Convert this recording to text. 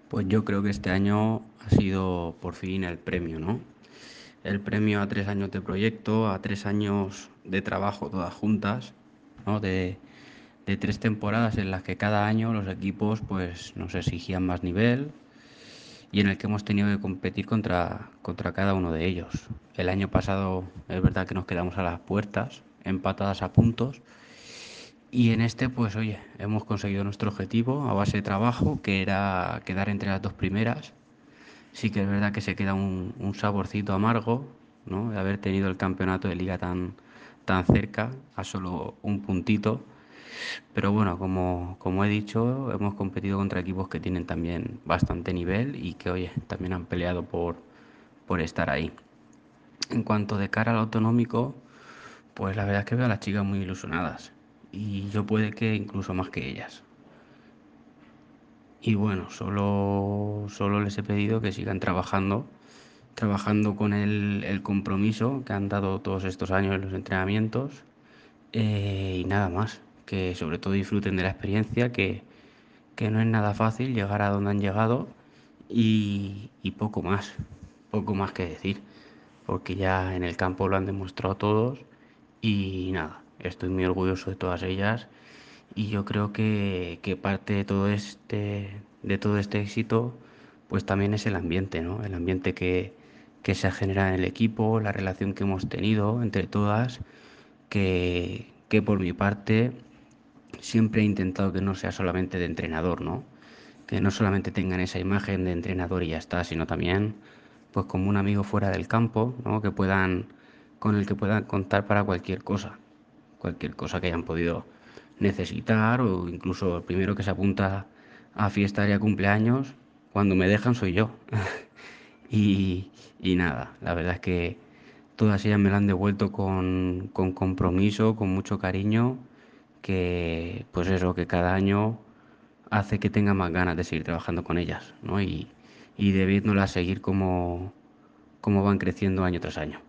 Pues yo creo que este año ha sido por fin el premio, ¿no? El premio a 3 años de proyecto, a 3 años de trabajo todas juntas, ¿no? De 3 temporadas en las que cada año los equipos pues nos exigían más nivel y en el que hemos tenido que competir contra cada uno de ellos. El año pasado es verdad que nos quedamos a las puertas, empatadas a puntos, y en este, pues oye, hemos conseguido nuestro objetivo a base de trabajo, que era quedar entre las dos primeras. Sí que es verdad que se queda un saborcito amargo, ¿no? De haber tenido el campeonato de liga tan cerca, a solo un puntito. Pero bueno, como he dicho, hemos competido contra equipos que tienen también bastante nivel y que, oye, también han peleado por estar ahí. En cuanto de cara al autonómico, pues la verdad es que veo a las chicas muy ilusionadas. Y yo puede que incluso más que ellas. Y bueno, solo les he pedido que sigan trabajando con el compromiso que han dado todos estos años en los entrenamientos, y nada más, que sobre todo disfruten de la experiencia, que no es nada fácil llegar a donde han llegado y poco más que decir, porque ya en el campo lo han demostrado todos y nada, estoy muy orgulloso de todas ellas y yo creo que parte de todo este éxito pues también es el ambiente, ¿no? El ambiente que se ha generado en el equipo, la relación que hemos tenido entre todas, que por mi parte siempre he intentado que no sea solamente de entrenador, ¿no? Que no solamente tengan esa imagen de entrenador y ya está, sino también pues como un amigo fuera del campo, ¿no? Con el que puedan contar para cualquier cosa que hayan podido necesitar o incluso el primero que se apunta a fiestas y a cumpleaños, cuando me dejan soy yo. Y nada, la verdad es que todas ellas me lo han devuelto con compromiso, con mucho cariño, que pues eso, que cada año hace que tenga más ganas de seguir trabajando con ellas, ¿no? Y de viéndolas seguir como van creciendo año tras año.